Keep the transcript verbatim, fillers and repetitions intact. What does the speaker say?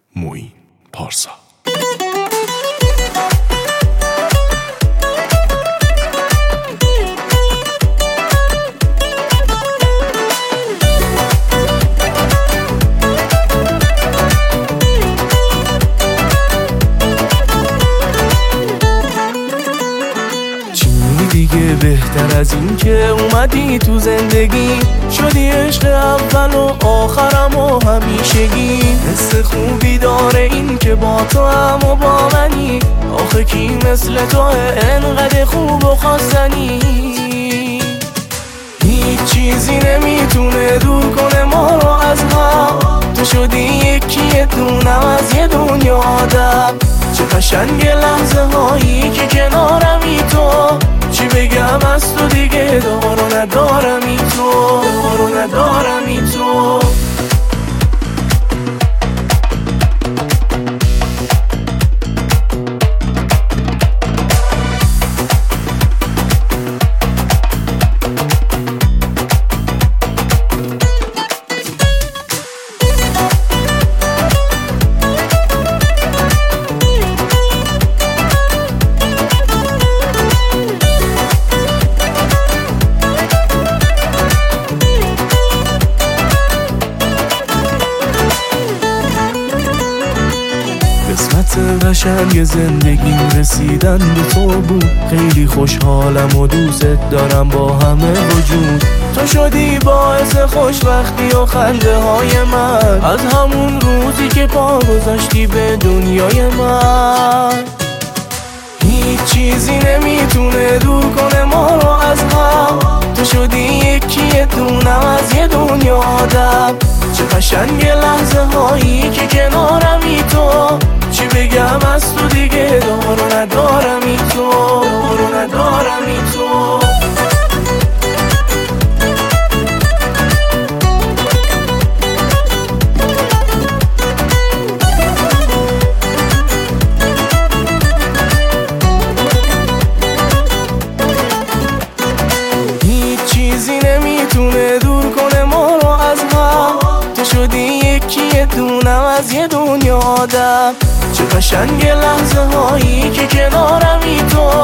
معین پارسا. دیگه بهتر از این که اومدی تو زندگی، شدی عشق اول و آخرم و همیشگی. حس خوبی داره این که با تو هم و با منی، آخه کی مثل تو انقدر خوب و خواستنی. هیچ چیزی نمیتونه دور کنه ما رو از هم، تو شدی یکی دونم از یه دنیا آدم. چه قشنگ لحظه هایی که کنارمی تو، چی بگم از تو دیگه دارو ندارمی تو، دارو ندارمی تو. قسمت قشنگ زندگیم رسیدن به تو بود، خیلی خوشحالم و دوست دارم با همه وجود. تو شدی باعث خوشبختی و خنده های من، از همون روزی که پا گذاشتی به دنیای من. هیچ چیزی نمیتونه دور کنه ما رو از هم، تو شدی یکی دونم از یه دنیا آدم. چه قشنگ لحظه هایی که کنارمی تو، چی بگم از تو دیگه دارو ندارمی تو، دارو ندارمی تو. هیچ چیزی نمیتونه دور کنه ما رو از هم، تو شدی یکی دونم از یه دنیا آدم. چه قشنگ لحظه هایی که کنارمی تو،